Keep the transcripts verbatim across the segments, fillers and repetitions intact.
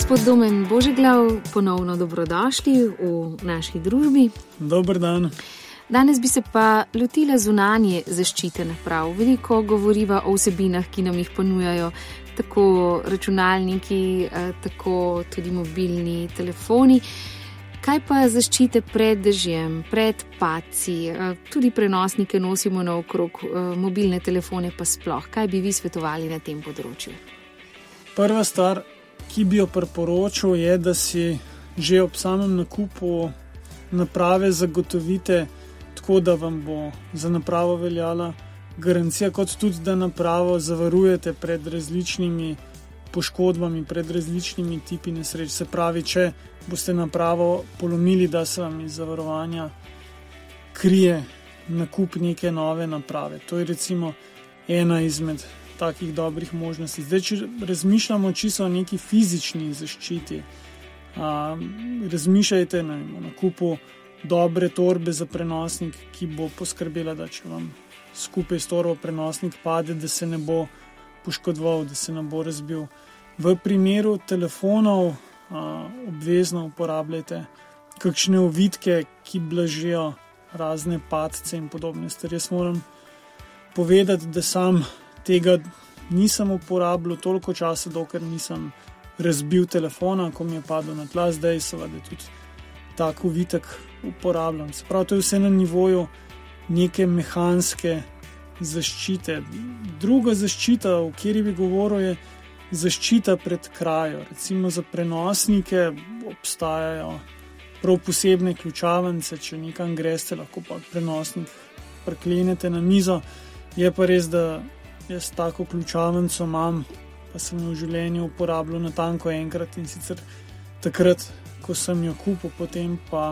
Gospod Domen Božeglav, ponovno dobrodošli v naši družbi. Dober dan. Danes bi se pa lotila zunanje zaščite naprav. Veliko govoriva o vsebinah, ki nam jih ponujajo tako računalniki, tako tudi mobilni telefoni. Kaj pa zaščite pred dežjem, pred padci, tudi prenosnike nosimo naokrog, mobilne telefone pa sploh. Kaj bi vi svetovali na tem področju? Prva stvar, ki bi jo priporočil, je, da si že ob samem nakupu naprave zagotovite tako, da vam bo za napravo veljala garancija, kot tudi, da napravo zavarujete pred različnimi poškodbami, pred različnimi tipi nesreč. Se pravi, če boste napravo polomili, da se vam iz zavarovanja krije nakup neke nove naprave. To je recimo ena izmed takih dobrih možnosti. Zdaj, če razmišljamo čisto o neki fizični zaščiti, a, razmišljajte na, na nakupu dobre torbe za prenosnik, ki bo poskrbela, da če vam skupaj s torbo prenosnik pade, da se ne bo poškodoval, da se ne bo razbil. V primeru telefonov a, obvezno uporabljajte kakšne ovitke, ki blažijo razne padce in podobne stvari. Jaz moram povedati, da sam tega nisem uporabljal toliko časa, dokler nisem razbil telefona, ko mi je padel na tla. Zdaj seveda tudi tak ovitek uporabljam. Se pravi, to je vse na nivoju neke mehanske zaščite. Druga zaščita, o kateri bi govoril, je zaščita pred krajo. Recimo za prenosnike obstajajo prav posebne ključavnice, če nekam greste, lahko pa prenosnik priklenete na mizo. Je pa res, da jaz tako ključavnico imam, pa sem jo v življenju uporabljal natanko enkrat, in sicer takrat, ko sem jo kupil, potem pa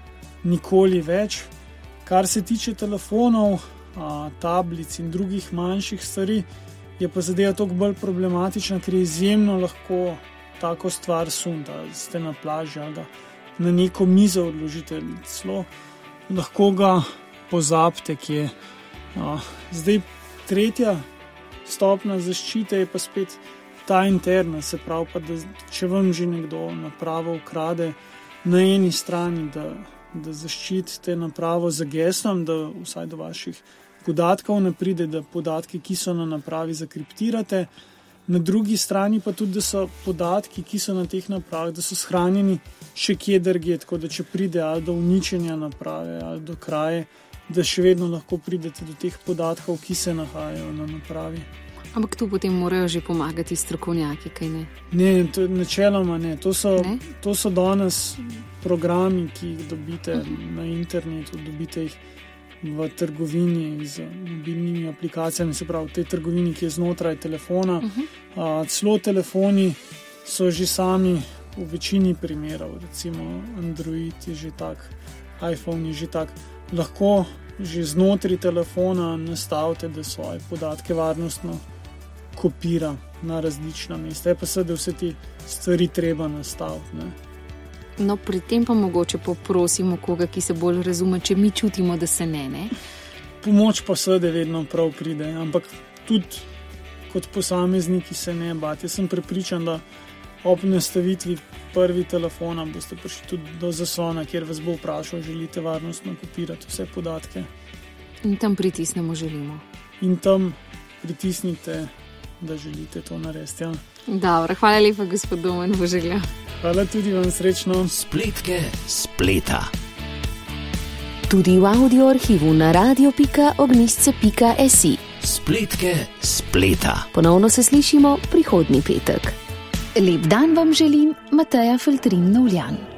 nikoli več. Kar se tiče telefonov, a, tablic in drugih manjših stvari, je pa zadeva toliko bolj problematična, ker je izjemno lahko tako stvar sunta. Ste na plaži, ali ga na neko mizo odložite, celo lahko ga pozabite, kje. A, zdaj, tretja stopna zaščite je pa spet ta interna, se pravi pa, da če vam že nekdo napravo ukrade, na eni strani, da, da zaščitite napravo z geslom, da vsaj do vaših podatkov ne pride, da podatki, ki so na napravi, zakriptirate. Na drugi strani pa tudi, da so podatki, ki so na teh napravah, da so shranjeni še kje drugje, tako da če pride ali do uničenja naprave ali do kraje, da še vedno lahko pridete do teh podatkov, ki se nahajajo na napravi. Ampak tu potem morajo že pomagati strokovnjaki, kaj ne? Ne, to, načeloma ne. To so, ne. To so danes programi, ki jih dobite uh-huh. na internetu, dobite jih v trgovini z mobilnimi aplikacijami, se pravi v tej trgovini, ki je znotraj telefona. Uh-huh. A, celo telefoni so že sami v večini primerov, recimo Android je že tak, iPhone je že tak, lahko že znotraj telefona nastavite, da svoje podatke varnostno kopira na različna mesta. Je pa seveda vse te stvari treba nastaviti. Ne? No, pri tem pa mogoče poprosimo koga, ki se bolj razume, če mi čutimo, da se ne, ne? Pomoč pa seveda vedno prav pride, ampak tudi kot posamezniki se ne bati. Jaz sem prepričan, da ob nastavitvi prvi telefona boste prišli tudi do zaslona, kjer vas bo vprašal, želite varnostno kopirati vse podatke. In tam pritisnemo želimo. In tam pritisnite, da želite to narediti. Ja. Dobro, hvala lepa, gospod Domen Božeglav. Hvala tudi vam, srečno. Spletke spleta. Tudi v audio arhivu na radio pika ognjišče pika si. Spletke spleta. Ponovno se slišimo prihodnji petek. Lep dan vam želim, Mateja Feltrin Novljan.